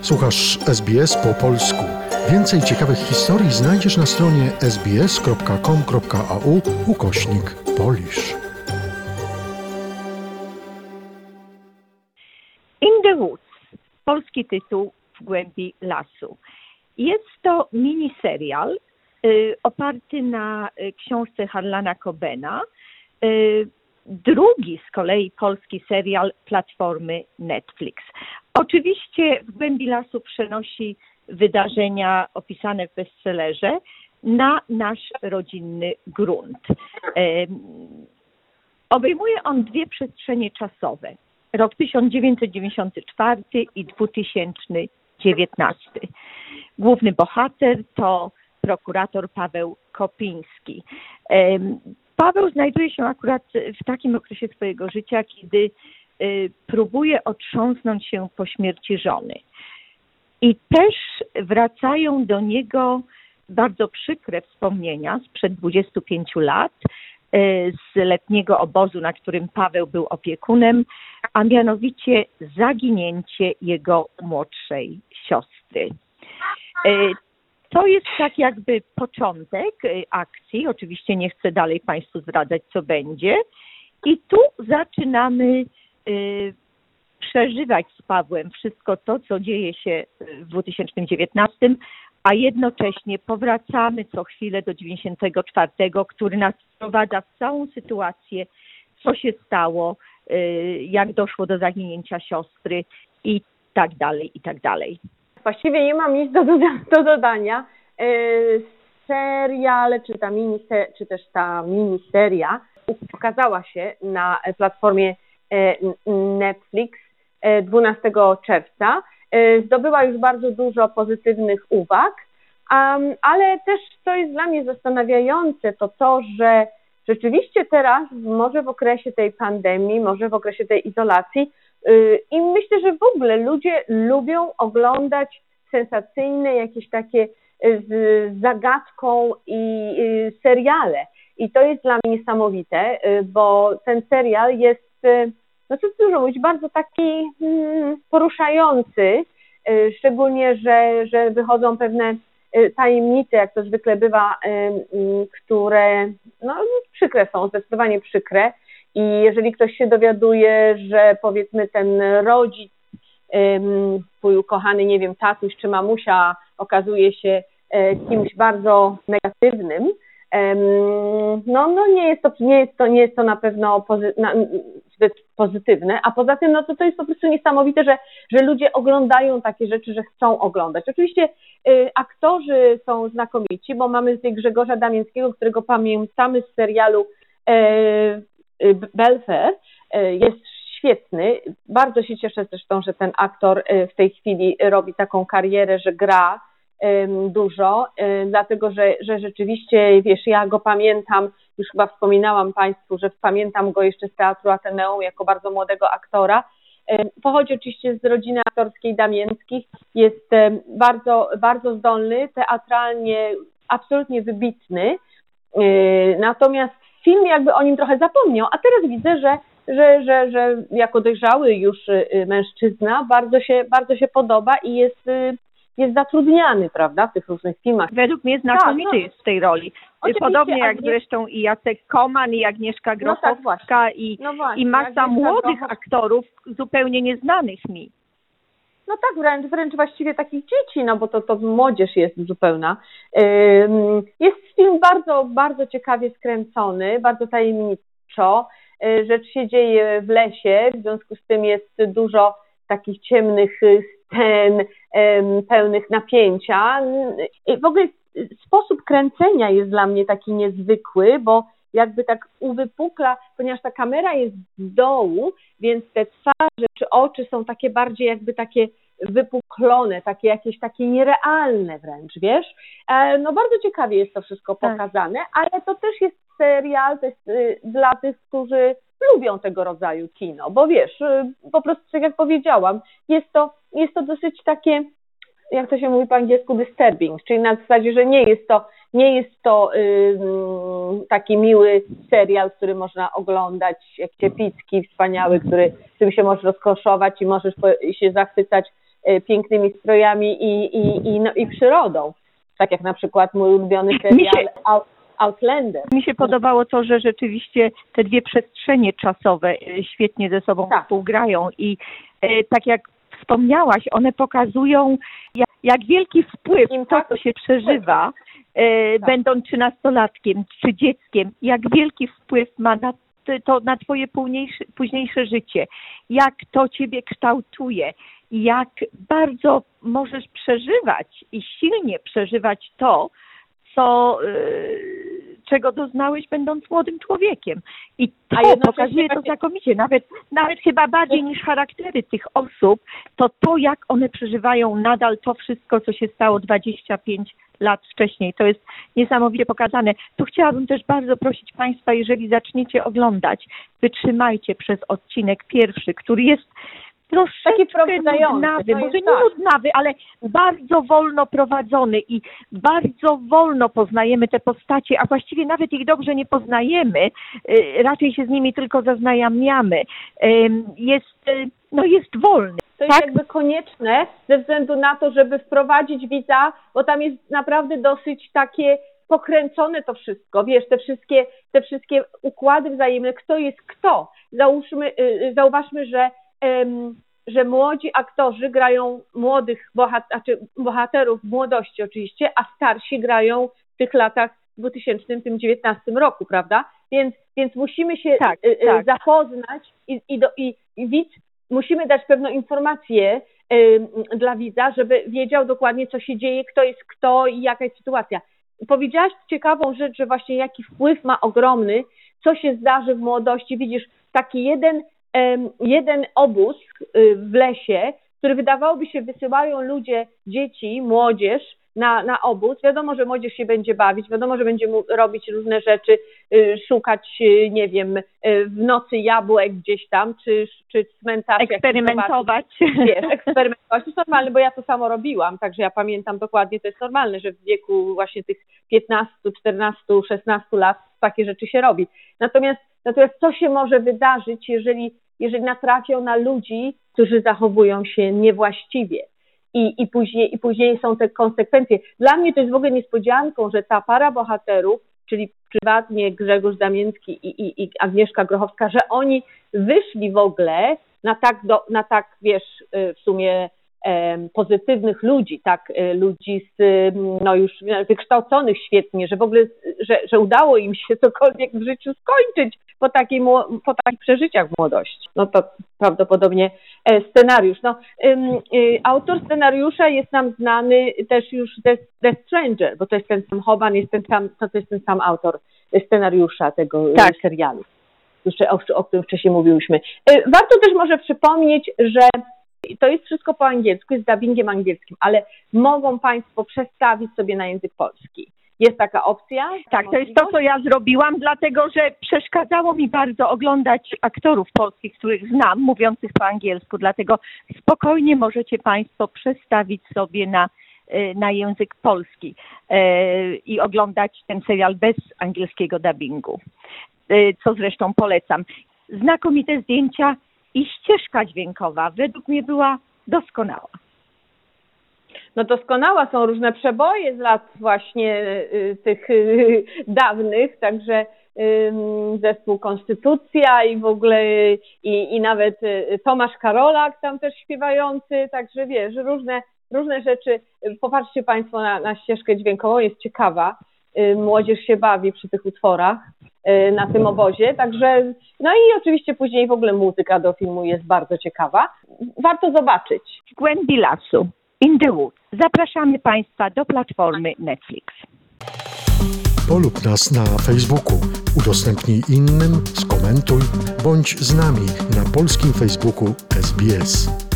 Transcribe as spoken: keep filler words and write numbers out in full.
Słuchasz S B S po polsku. Więcej ciekawych historii znajdziesz na stronie sbs.com.au ukośnik Polish. In the Woods, polski tytuł W głębi lasu. Jest to miniserial y, oparty na y, książce Harlana Cobena. Y, drugi z kolei polski serial platformy Netflix. Oczywiście W głębi lasu przenosi wydarzenia opisane w bestsellerze na nasz rodzinny grunt. Y, obejmuje on dwie przestrzenie czasowe. Rok tysiąc dziewięćset dziewięćdziesiąty czwarty i dwa tysiące dziewiętnasty. Główny bohater to prokurator Paweł Kopiński. Paweł znajduje się akurat w takim okresie swojego życia, kiedy próbuje otrząsnąć się po śmierci żony. I też wracają do niego bardzo przykre wspomnienia sprzed dwudziestu pięciu lat, z letniego obozu, na którym Paweł był opiekunem, a mianowicie zaginięcie jego młodszej siostry. To jest tak jakby początek akcji. Oczywiście nie chcę dalej Państwu zdradzać, co będzie. I tu zaczynamy przeżywać z Pawłem wszystko to, co dzieje się w dwa tysiące dziewiętnastym, a jednocześnie powracamy co chwilę do dziewięćdziesiątego czwartego, który nas wprowadza w całą sytuację, co się stało, jak doszło do zaginięcia siostry i tak dalej, i tak dalej. Właściwie nie mam nic do, do, do dodania. Serial, czy, ta mini, czy też ta miniseria ukazała się na platformie Netflix dwunastego czerwca. Zdobyła już bardzo dużo pozytywnych uwag, um, ale też co jest dla mnie zastanawiające, to to, że rzeczywiście teraz, może w okresie tej pandemii, może w okresie tej izolacji yy, i myślę, że w ogóle ludzie lubią oglądać sensacyjne, jakieś takie yy, z zagadką i yy, seriale. I to jest dla mnie niesamowite, yy, bo ten serial jest yy, no co dużo mówić, bardzo taki mm, poruszający, y, szczególnie, że, że wychodzą pewne y, tajemnice, jak to zwykle bywa, y, y, które no, przykre są, zdecydowanie przykre. I jeżeli ktoś się dowiaduje, że powiedzmy ten rodzic, y, twój ukochany, nie wiem, tatuś czy mamusia okazuje się y, kimś bardzo negatywnym, No, no nie jest to, nie jest to, nie jest to na pewno pozy, na, zbyt pozytywne, a poza tym no to, to jest po prostu niesamowite, że, że ludzie oglądają takie rzeczy, że chcą oglądać. Oczywiście y, aktorzy są znakomici, bo mamy tutaj Grzegorza Damińskiego, którego pamiętamy z serialu y, y, Belfair, y, jest świetny. Bardzo się cieszę zresztą, że ten aktor y, w tej chwili robi taką karierę, że gra dużo, dlatego że, że rzeczywiście, wiesz, ja go pamiętam, już chyba wspominałam Państwu, że pamiętam go jeszcze z Teatru Ateneum jako bardzo młodego aktora. Pochodzi oczywiście z rodziny aktorskiej Damięckich, jest bardzo, bardzo zdolny, teatralnie absolutnie wybitny, natomiast film jakby o nim trochę zapomniał, a teraz widzę, że Że, że, że jako dojrzały już mężczyzna bardzo się, bardzo się podoba i jest jest zatrudniany, prawda, w tych różnych filmach. Według mnie znakomity tak, no, jest w tej roli. Oczywiście, Podobnie jak Agnieszka... zresztą i Jacek Koman, i Agnieszka Grochowska, no tak, i, no właśnie, i masa Agnieszka młodych Grochow... aktorów zupełnie nieznanych mi. No tak, wręcz, wręcz właściwie takich dzieci, no bo to, to młodzież jest zupełna. Jest film bardzo, bardzo ciekawie skręcony, bardzo tajemniczo. Rzecz się dzieje w lesie, w związku z tym jest dużo takich ciemnych scen, pełnych napięcia. W ogóle sposób kręcenia jest dla mnie taki niezwykły, bo jakby tak uwypukla, ponieważ ta kamera jest z dołu, więc te twarze czy oczy są takie bardziej jakby takie wypuklone, takie jakieś takie nierealne wręcz, wiesz? No bardzo ciekawie jest to wszystko pokazane, ale to też jest serial, to jest y, dla tych, którzy lubią tego rodzaju kino, bo wiesz, y, po prostu tak jak powiedziałam, jest to, jest to dosyć takie, jak to się mówi po angielsku, disturbing, czyli na zasadzie, że nie jest to, nie jest to y, y, taki miły serial, który można oglądać, jak Ciepicki, wspaniały, który, którym się możesz rozkoszować i możesz się zachwycać e, pięknymi strojami i, i, i, no, i przyrodą. Tak jak na przykład mój ulubiony serial się... Out, Outlander. Mi się podobało to, że rzeczywiście te dwie przestrzenie czasowe e, świetnie ze sobą Tak. współgrają i e, tak jak wspomniałaś, one pokazują, jak, jak wielki wpływ to, co się przeżywa, e, Tak. będąc trzynastolatkiem czy dzieckiem, jak wielki wpływ ma na to na twoje późniejsze, późniejsze życie, jak to ciebie kształtuje, jak bardzo możesz przeżywać i silnie przeżywać to, co, yy, czego doznałeś będąc młodym człowiekiem. I to pokazuje to znakomicie, nawet, nawet chyba bardziej niż charaktery tych osób, to to, jak one przeżywają nadal to wszystko, co się stało dwadzieścia pięć lat wcześniej. To jest niesamowicie pokazane. Tu chciałabym też bardzo prosić Państwa, jeżeli zaczniecie oglądać, wytrzymajcie przez odcinek pierwszy, który jest troszeczkę nudnawy, może nie tak. nudnawy, ale bardzo wolno prowadzony i bardzo wolno poznajemy te postacie, a właściwie nawet ich dobrze nie poznajemy, raczej się z nimi tylko zaznajamiamy. Jest, no jest wolny. To jest tak? jakby konieczne ze względu na to, żeby wprowadzić widza, bo tam jest naprawdę dosyć takie pokręcone to wszystko, wiesz, te wszystkie, te wszystkie układy wzajemne, kto jest kto. Załóżmy, zauważmy, że Um, że młodzi aktorzy grają młodych bohat- znaczy bohaterów w młodości oczywiście, a starsi grają w tych latach dwa tysiące dziewiętnastym roku, prawda? Więc, więc musimy się tak, y, y, tak. zapoznać i, i, do, i, i widz, musimy dać pewną informację y, dla widza, żeby wiedział dokładnie, co się dzieje, kto jest kto i jaka jest sytuacja. Powiedziałaś ciekawą rzecz, że właśnie jaki wpływ ma ogromny, co się zdarzy w młodości. Widzisz, taki jeden jeden obóz w lesie, który wydawałoby się wysyłają ludzie, dzieci, młodzież na, na obóz. Wiadomo, że młodzież się będzie bawić, wiadomo, że będzie robić różne rzeczy, szukać, nie wiem, w nocy jabłek gdzieś tam, czy, czy cmentarz. Eksperymentować. Wiesz, eksperymentować. To jest normalne, bo ja to samo robiłam, także ja pamiętam dokładnie, to jest normalne, że w wieku właśnie tych piętnastu, czternastu, szesnastu lat takie rzeczy się robi. Natomiast Natomiast co się może wydarzyć, jeżeli, jeżeli natrafią na ludzi, którzy zachowują się niewłaściwie i, i, później, i później są te konsekwencje. Dla mnie to jest w ogóle niespodzianką, że ta para bohaterów, czyli prywatnie Grzegorz Damiński i, i, i Agnieszka Grochowska, że oni wyszli w ogóle na tak, do, na tak wiesz, w sumie pozytywnych ludzi, tak, ludzi z, no już wykształconych świetnie, że w ogóle, że, że udało im się cokolwiek w życiu skończyć po, takiej, po takich przeżyciach w młodości. No to prawdopodobnie scenariusz. No, autor scenariusza jest nam znany też już The, The Stranger, bo to jest ten sam Hoban, jest ten sam, to jest ten sam autor scenariusza tego tak. serialu, o, o którym wcześniej mówiłyśmy. Warto też może przypomnieć, że to jest wszystko po angielsku, jest dubbingiem angielskim, ale mogą Państwo przestawić sobie na język polski. Jest taka opcja? Tak, to jest to, co ja zrobiłam, dlatego że przeszkadzało mi bardzo oglądać aktorów polskich, których znam, mówiących po angielsku, dlatego spokojnie możecie Państwo przestawić sobie na, na język polski i oglądać ten serial bez angielskiego dubbingu, co zresztą polecam. Znakomite zdjęcia i ścieżka dźwiękowa według mnie była doskonała. No doskonała, są różne przeboje z lat właśnie y, tych y, dawnych, także y, zespół Konstytucja i w ogóle y, i nawet y, Tomasz Karolak tam też śpiewający, także wiesz, różne, różne rzeczy. Popatrzcie Państwo na, na ścieżkę dźwiękową, jest ciekawa. Y, młodzież się bawi przy tych utworach y, na tym obozie, także no i oczywiście później w ogóle muzyka do filmu jest bardzo ciekawa. Warto zobaczyć. W głębi lasu. In the Woods. Zapraszamy Państwa do platformy Netflix. Polub nas na Facebooku, udostępnij innym, skomentuj, bądź z nami na polskim Facebooku S B S.